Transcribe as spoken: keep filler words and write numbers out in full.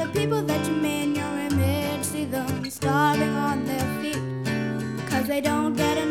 the people that you made in your image, see them starving on their feet, 'cause they don't get enough